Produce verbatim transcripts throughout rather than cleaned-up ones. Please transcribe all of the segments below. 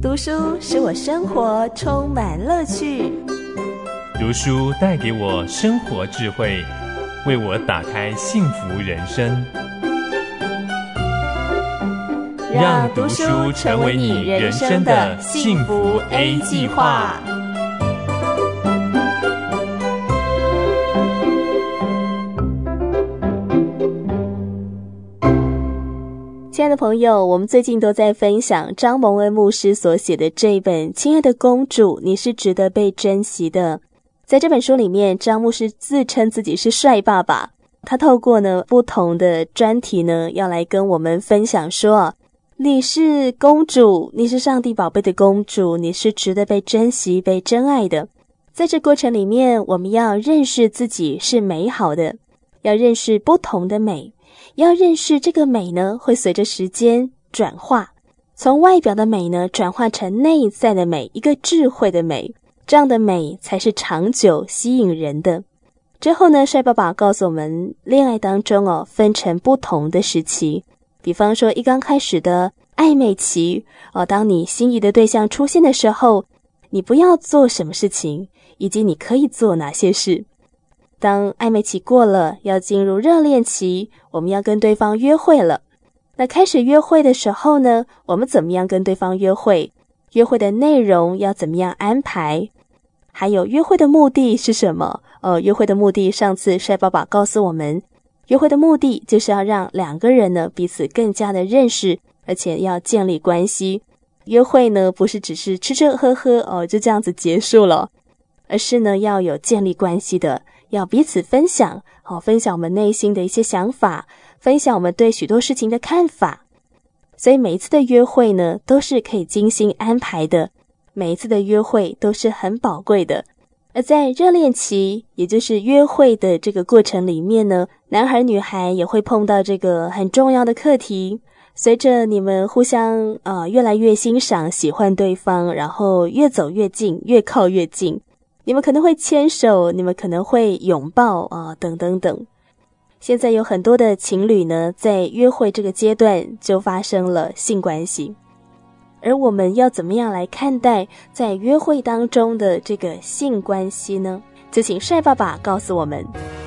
读书使我生活充满乐趣， 读书带给我生活智慧，为我打开幸福人生。让读书成为你人生的幸福 A 计划。 亲爱的朋友，我们最近都在分享张蒙恩牧师所写的这一本《亲爱的公主，你是值得被珍惜的》。在这本书里面，张牧师自称自己是帅爸爸，他透过呢不同的专题呢，要来跟我们分享说，你是公主，你是上帝宝贝的公主，你是值得被珍惜、被珍爱的。在这过程里面，我们要认识自己是美好的，要认识不同的美，要认识这个美呢，会随着时间转化，从外表的美呢，转化成内在的美，一个智慧的美，这样的美才是长久吸引人的。之后呢，帅爸爸告诉我们，恋爱当中哦，分成不同的时期，比方说一刚开始的暧昧期哦，当你心仪的对象出现的时候，你不要做什么事情，以及你可以做哪些事。当暧昧期过了，要进入热恋期，我们要跟对方约会了。那开始约会的时候呢，我们怎么样跟对方约会？约会的内容要怎么样安排？还有约会的目的是什么？呃，约会的目的，上次帅爸爸告诉我们，约会的目的就是要让两个人呢彼此更加的认识，而且要建立关系。约会呢不是只是吃吃喝喝哦就这样子结束了，而是呢要有建立关系的，要彼此分享，好、哦，分享我们内心的一些想法，分享我们对许多事情的看法。所以每一次的约会呢，都是可以精心安排的，每一次的约会都是很宝贵的。而在热恋期，也就是约会的这个过程里面呢，男孩女孩也会碰到这个很重要的课题。随着你们互相呃越来越欣赏、喜欢对方，然后越走越近，越靠越近。你们可能会牵手，你们可能会拥抱啊、呃，等等等。现在有很多的情侣呢，在约会这个阶段就发生了性关系。而我们要怎么样来看待在约会当中的这个性关系呢？就请帅爸爸告诉我们。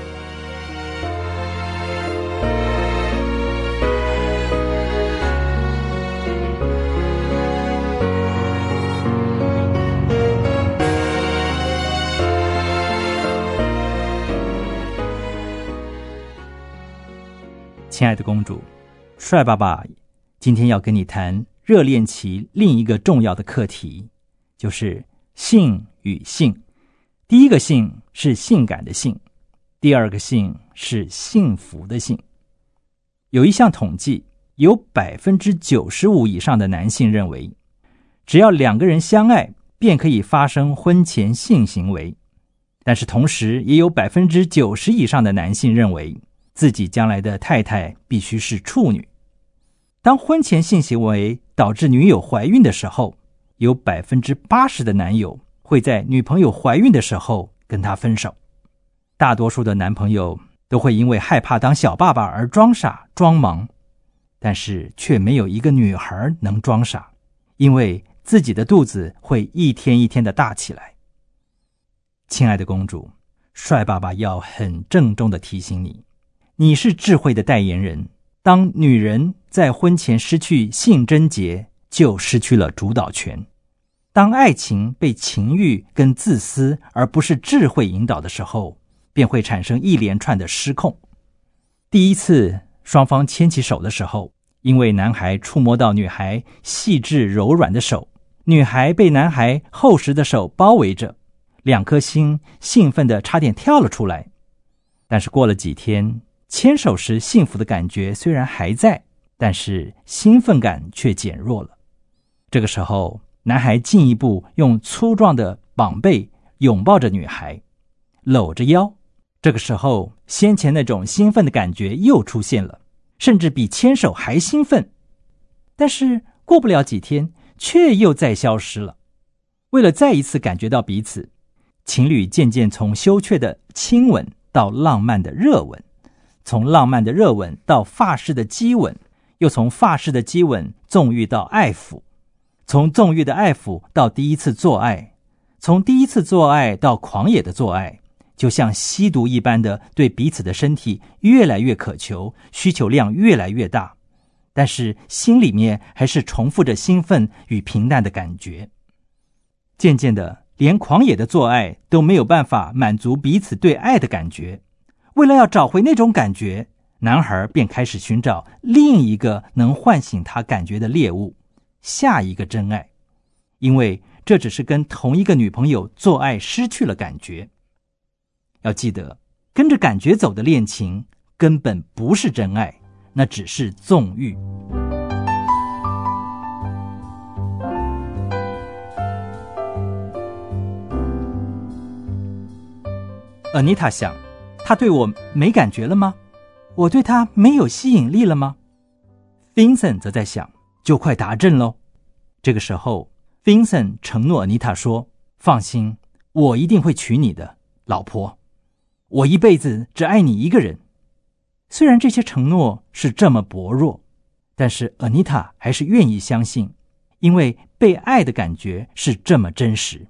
亲爱的公主，帅爸爸今天要跟你谈热恋期另一个重要的课题，就是性与性。第一个性是性感的性，第二个性是幸福的性。有一项统计，有 百分之九十五 以上的男性认为，只要两个人相爱，便可以发生婚前性行为。但是同时也有 百分之九十 以上的男性认为，自己将来的太太必须是处女。当婚前性行为导致女友怀孕的时候，有 百分之八十 的男友会在女朋友怀孕的时候跟她分手。大多数的男朋友都会因为害怕当小爸爸而装傻装忙，但是却没有一个女孩能装傻，因为自己的肚子会一天一天的大起来。亲爱的公主，帅爸爸要很郑重的提醒你，你是智慧的代言人。当女人在婚前失去性贞洁，就失去了主导权。当爱情被情欲跟自私而不是智慧引导的时候，便会产生一连串的失控。第一次双方牵起手的时候，因为男孩触摸到女孩细致柔软的手，女孩被男孩厚实的手包围着，两颗心兴奋地差点跳了出来。但是过了几天，牵手时幸福的感觉虽然还在，但是兴奋感却减弱了。这个时候，男孩进一步用粗壮的膀背拥抱着女孩，搂着腰。这个时候，先前那种兴奋的感觉又出现了，甚至比牵手还兴奋。但是过不了几天，却又再消失了。为了再一次感觉到彼此，情侣渐渐从羞怯的亲吻到浪漫的热吻，从浪漫的热吻到法式的激吻，又从法式的激吻纵欲到爱抚， 从纵欲的爱抚到第一次做爱，从第一次做爱到狂野的做爱，就像吸毒一般的对彼此的身体越来越渴求，需求量越来越大，但是心里面还是重复着兴奋与平淡的感觉。渐渐的，连狂野的做爱都没有办法满足彼此对爱的感觉。为了要找回那种感觉，男孩便开始寻找另一个能唤醒他感觉的猎物，下一个真爱。因为这只是跟同一个女朋友做爱失去了感觉。要记得，跟着感觉走的恋情根本不是真爱，那只是纵欲。安妮塔想，他对我没感觉了吗？我对他没有吸引力了吗？ Vincent 则在想，就快达阵咯。这个时候 Vincent 承诺安妮塔说，放心，我一定会娶你的，老婆。我一辈子只爱你一个人。虽然这些承诺是这么薄弱，但是安妮塔还是愿意相信，因为被爱的感觉是这么真实。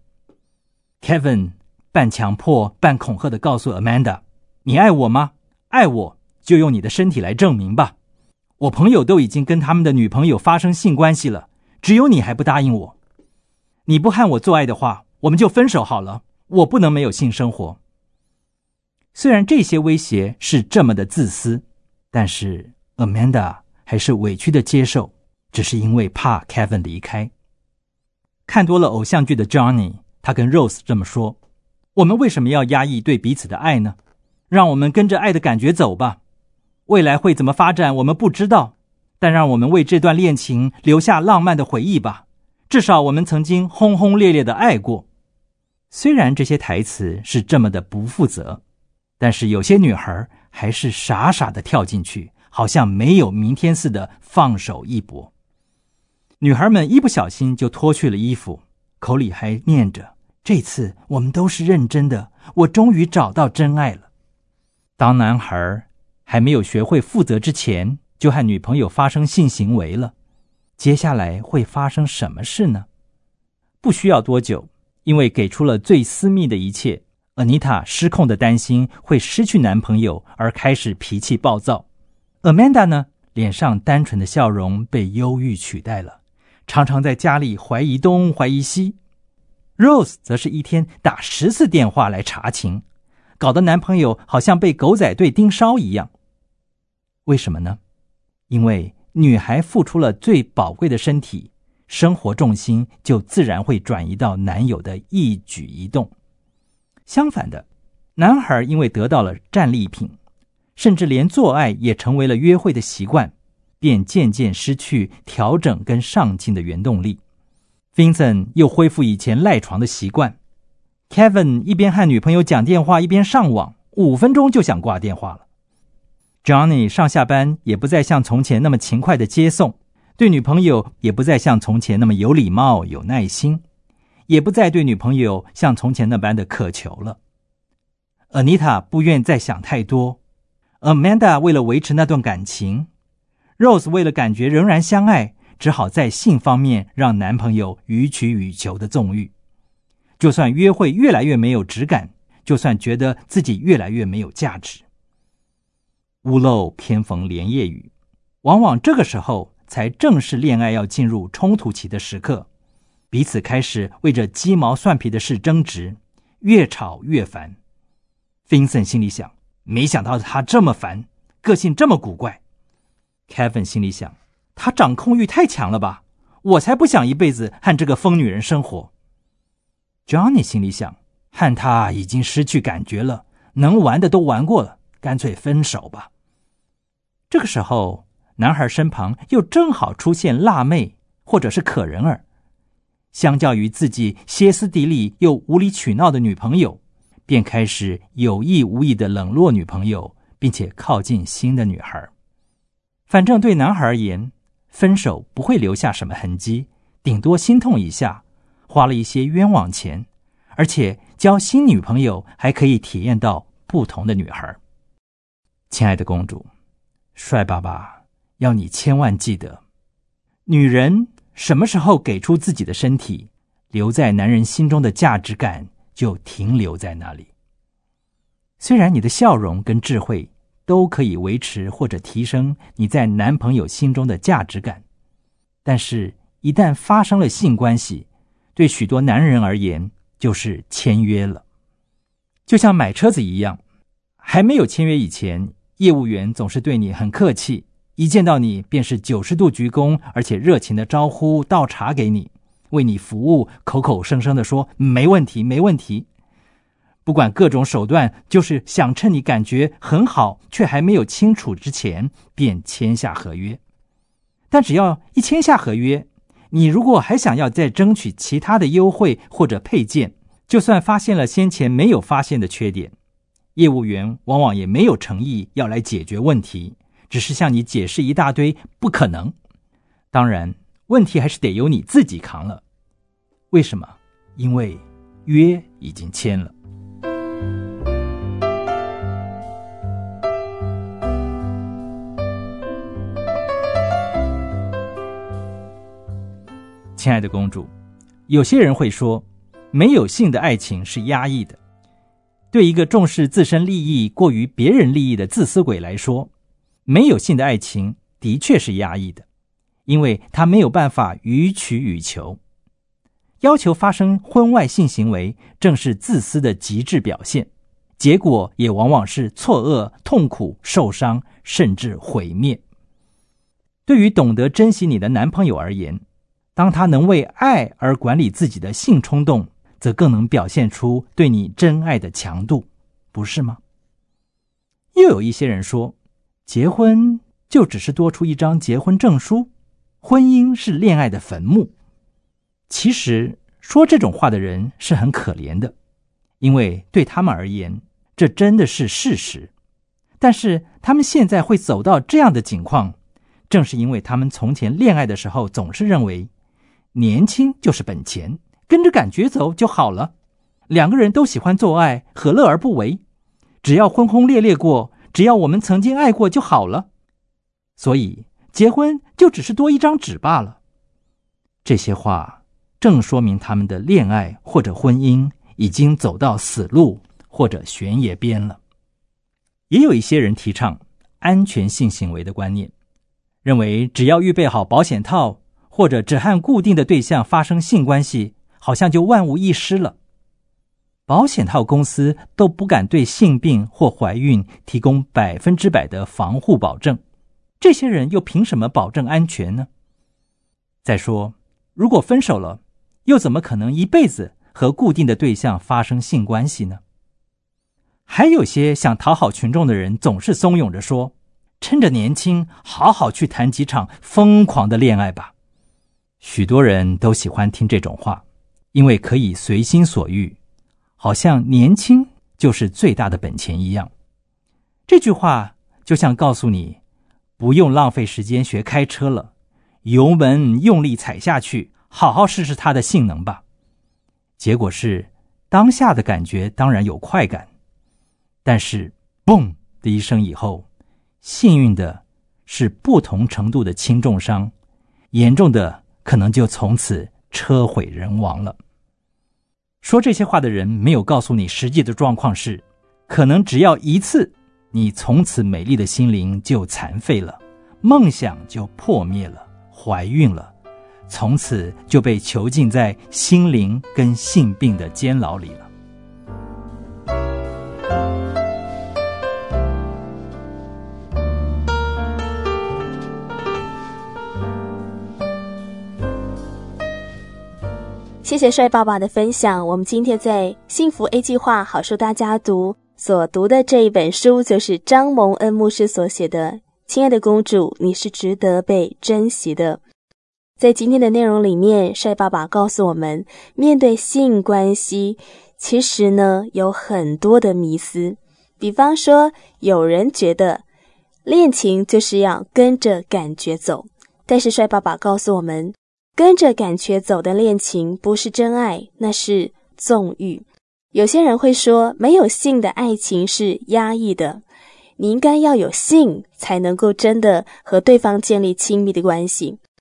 Kevin 半强迫半恐吓地告诉 Amanda， 你爱我吗？爱我就用你的身体来证明吧。我朋友都已经跟他们的女朋友发生性关系了，只有你还不答应我。你不和我做爱的话，我们就分手好了，我不能没有性生活。虽然这些威胁是这么的自私，但是 Amanda 还是委屈的接受，只是因为怕 Kevin 离开。看多了偶像剧的 Johnny， 他跟 Rose 这么说，我们为什么要压抑对彼此的爱呢？让我们跟着爱的感觉走吧。未来会怎么发展我们不知道，但让我们为这段恋情留下浪漫的回忆吧。至少我们曾经轰轰烈烈的爱过。虽然这些台词是这么的不负责，但是有些女孩还是傻傻的跳进去，好像没有明天似的放手一搏。女孩们一不小心就脱去了衣服，口里还念着，这次我们都是认真的，我终于找到真爱了。当男孩还没有学会负责之前，就和女朋友发生性行为了，接下来会发生什么事呢？不需要多久，因为给出了最私密的一切，安妮塔失控的担心会失去男朋友而开始脾气暴躁。Amanda 呢，脸上单纯的笑容被忧郁取代了，常常在家里怀疑东怀疑西。Rose 则是一天打十次电话来查情，搞得男朋友好像被狗仔队盯梢一样。为什么呢？因为女孩付出了最宝贵的身体，生活重心就自然会转移到男友的一举一动。相反的，男孩因为得到了战利品，甚至连做爱也成为了约会的习惯，便渐渐失去调整跟上进的原动力。Vincent 又恢复以前赖床的习惯。Kevin 一边和女朋友讲电话一边上网，五分钟就想挂电话了。Johnny 上下班也不再像从前那么勤快的接送，对女朋友也不再像从前那么有礼貌有耐心，也不再对女朋友像从前那般的渴求了。Anita 不愿再想太多， Amanda 为了维持那段感情， Rose 为了感觉仍然相爱，只好在性方面让男朋友予取予求的纵欲。就算约会越来越没有质感，就算觉得自己越来越没有价值。屋漏偏逢连夜雨，往往这个时候才正是恋爱要进入冲突期的时刻，彼此开始为着鸡毛蒜皮的事争执，越吵越烦。 Vincent 心里想，没想到他这么烦，个性这么古怪。 Kevin 心里想，他掌控欲太强了吧，我才不想一辈子和这个疯女人生活。 Johnny 心里想，和他已经失去感觉了，能玩的都玩过了，干脆分手吧。这个时候，男孩身旁又正好出现辣妹或者是可人儿，相较于自己歇斯底里又无理取闹的女朋友，便开始有意无意的冷落女朋友，并且靠近新的女孩。反正对男孩而言，分手不会留下什么痕迹，顶多心痛一下，花了一些冤枉钱，而且交新女朋友还可以体验到不同的女孩。亲爱的公主，帅爸爸要你千万记得，女人什么时候给出自己的身体，留在男人心中的价值感就停留在那里。虽然你的笑容跟智慧都可以维持或者提升你在男朋友心中的价值感，但是一旦发生了性关系，对许多男人而言就是签约了。就像买车子一样，还没有签约以前，业务员总是对你很客气，一见到你便是九十度鞠躬，而且热情的招呼，倒茶给你，为你服务，口口声声的说没问题没问题。不管各种手段，就是想趁你感觉很好却还没有清楚之前便签下合约。但只要一签下合约，你如果还想要再争取其他的优惠或者配件，就算发现了先前没有发现的缺点，业务员往往也没有诚意要来解决问题，只是向你解释一大堆不可能。当然，问题还是得由你自己扛了。为什么？因为约已经签了。亲爱的公主，有些人会说，没有性的爱情是压抑的。对一个重视自身利益过于别人利益的自私鬼来说，没有性的爱情的确是压抑的，因为他没有办法予取予求。要求发生婚外性行为，正是自私的极致表现，结果也往往是错愕、痛苦、受伤，甚至毁灭。对于懂得珍惜你的男朋友而言，当他能为爱而管理自己的性冲动，则更能表现出对你真爱的强度，不是吗？又有一些人说，结婚就只是多出一张结婚证书，婚姻是恋爱的坟墓。其实说这种话的人是很可怜的，因为对他们而言，这真的是事实。但是他们现在会走到这样的境况，正是因为他们从前恋爱的时候总是认为年轻就是本钱，跟着感觉走就好了，两个人都喜欢做爱，何乐而不为？只要轰轰烈烈过，只要我们曾经爱过就好了。所以结婚就只是多一张纸罢了。这些话正说明他们的恋爱或者婚姻已经走到死路或者悬崖边了。也有一些人提倡安全性行为的观念，认为只要预备好保险套，或者只和固定的对象发生性关系，好像就万无一失了。保险套公司都不敢对性病或怀孕提供百分之百的防护保证，这些人又凭什么保证安全呢？再说，如果分手了，又怎么可能一辈子和固定的对象发生性关系呢？还有些想讨好群众的人总是怂恿着说，趁着年轻，好好去谈几场疯狂的恋爱吧。许多人都喜欢听这种话，因为可以随心所欲，好像年轻就是最大的本钱一样。这句话就像告诉你，不用浪费时间学开车了，油门用力踩下去，好好试试它的性能吧。结果是，当下的感觉当然有快感，但是嘣的一声以后，幸运的是不同程度的轻重伤，严重的可能就从此车毁人亡了。说这些话的人没有告诉你实际的状况是，可能只要一次，你从此美丽的心灵就残废了，梦想就破灭了，怀孕了，从此就被囚禁在心灵跟性病的监牢里了。 谢谢帅爸爸的分享。我们今天在幸福 A 计划好书大家读所读的这一本书，就是张蒙恩牧师所写的《亲爱的公主，你是值得被珍惜的》。在今天的内容里面，帅爸爸告诉我们，面对性关系，其实呢有很多的迷思。比方说，有人觉得恋情就是要跟着感觉走，但是帅爸爸告诉我们，跟着感觉走的恋情不是真爱，那是纵欲。有些人会说，没有性的爱情是压抑的，你应该要有性才能够真的和对方建立亲密的关系。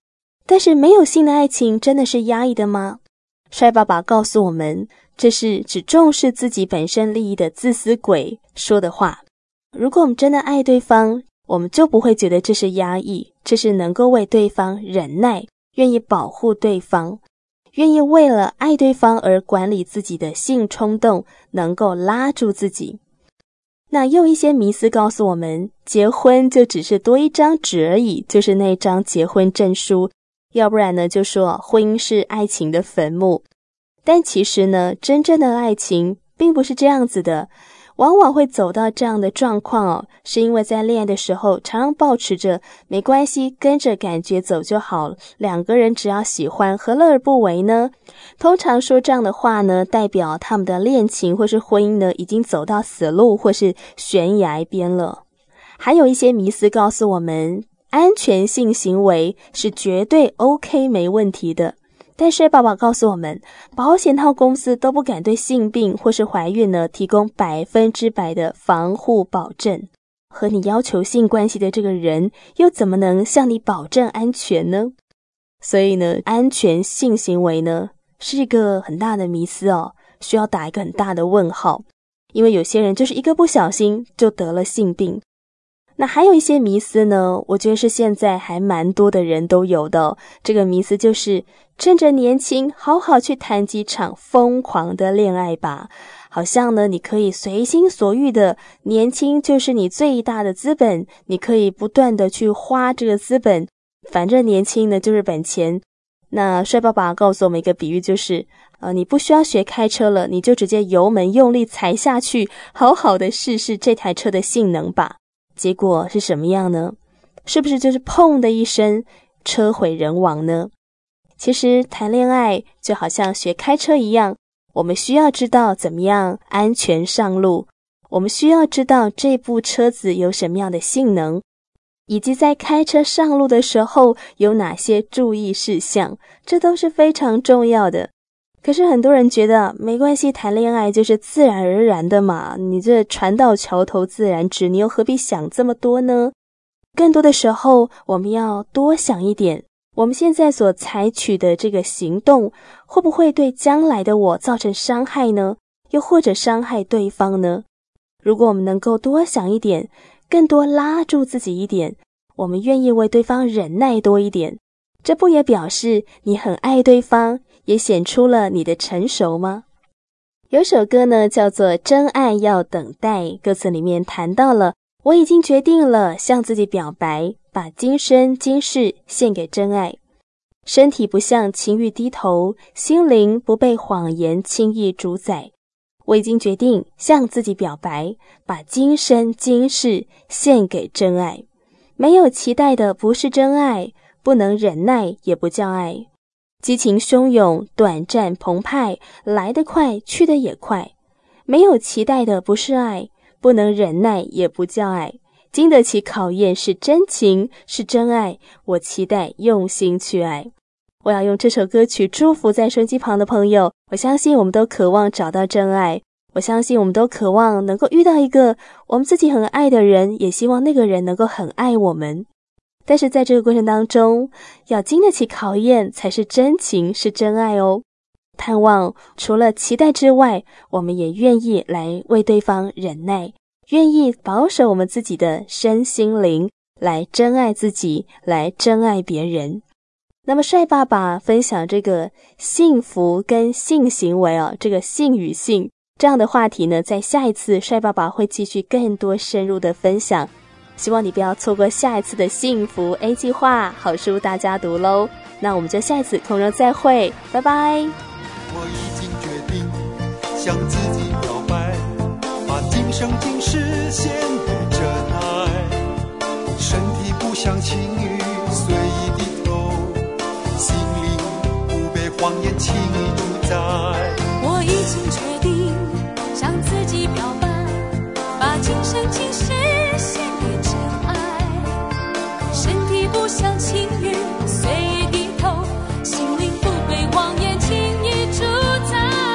但是没有性的爱情真的是压抑的吗？帅爸爸告诉我们，这是只重视自己本身利益的自私鬼说的话。如果我们真的爱对方，我们就不会觉得这是压抑，这是能够为对方忍耐，愿意保护对方，愿意为了爱对方而管理自己的性冲动，能够拉住自己。那又一些迷思告诉我们，结婚就只是多一张纸而已，就是那张结婚证书，要不然呢就说婚姻是爱情的坟墓。但其实呢，真正的爱情并不是这样子的，往往会走到这样的状况哦，是因为在恋爱的时候常常抱持着没关系，跟着感觉走就好，两个人只要喜欢，何乐而不为呢？通常说这样的话呢，代表他们的恋情或是婚姻呢，已经走到死路或是悬崖边了。还有一些迷思告诉我们，安全性行为是绝对 OK 没问题的。但是爸爸告诉我们，保险套公司都不敢对性病或是怀孕呢提供百分之百的防护保证，和你要求性关系的这个人又怎么能向你保证安全呢？所以呢，安全性行为呢是一个很大的迷思哦，需要打一个很大的问号，因为有些人就是一个不小心就得了性病。那还有一些迷思呢，我觉得是现在还蛮多的人都有的哦。这个迷思就是趁着年轻好好去谈几场疯狂的恋爱吧，好像呢你可以随心所欲的，年轻就是你最大的资本，你可以不断的去花这个资本，反正年轻呢就是本钱。那帅爸爸告诉我们一个比喻，就是呃，你不需要学开车了，你就直接油门用力踩下去，好好的试试这台车的性能吧。结果是什么样呢？是不是就是砰的一声，车毁人亡呢？其实谈恋爱就好像学开车一样，我们需要知道怎么样安全上路，我们需要知道这部车子有什么样的性能，以及在开车上路的时候有哪些注意事项，这都是非常重要的。可是很多人觉得没关系，谈恋爱就是自然而然的嘛，你这船到桥头自然直，你又何必想这么多呢？更多的时候我们要多想一点，我们现在所采取的这个行动会不会对将来的我造成伤害呢？又或者伤害对方呢？如果我们能够多想一点，更多拉住自己一点，我们愿意为对方忍耐多一点，这不也表示你很爱对方，也显出了你的成熟吗？有首歌呢叫做《真爱要等待》，歌词里面谈到了，我已经决定了向自己表白，把今生今世献给真爱，身体不向情欲低头，心灵不被谎言轻易主宰。我已经决定向自己表白，把今生今世献给真爱。没有期待的不是真爱，不能忍耐也不叫爱。激情汹涌，短暂澎湃，来得快，去得也快。没有期待的不是爱，不能忍耐也不叫爱。经得起考验是真情，是真爱，我期待用心去爱。我要用这首歌曲祝福在收音机旁的朋友，我相信我们都渴望找到真爱，我相信我们都渴望能够遇到一个我们自己很爱的人，也希望那个人能够很爱我们。但是在这个过程当中，要经得起考验才是真情，是真爱哦。盼望除了期待之外，我们也愿意来为对方忍耐，愿意保守我们自己的身心灵，来真爱自己，来真爱别人。那么帅爸爸分享这个幸福跟性行为哦，这个性与性这样的话题呢，在下一次帅爸爸会继续更多深入的分享，希望你不要错过下一次的幸福 A 计划好书大家读咯。那我们就下一次空中再会，拜拜。 我已经决定向自己表白，把今生今世献给真爱，身体不向情欲随意低头，心灵不被谎言轻易主宰。 我已经决定向自己表白，把今生今世献给真爱，身体不向情欲随意低头，心灵不被谎言轻易主宰。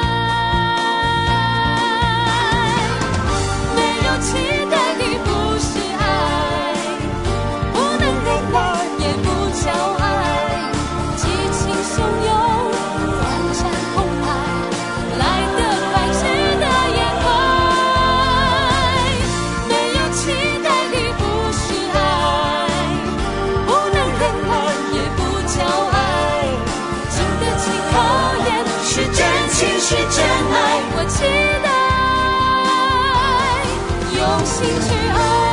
没有期待的不是爱，不能忍耐也不叫爱， 情是真爱，我期待用心去爱。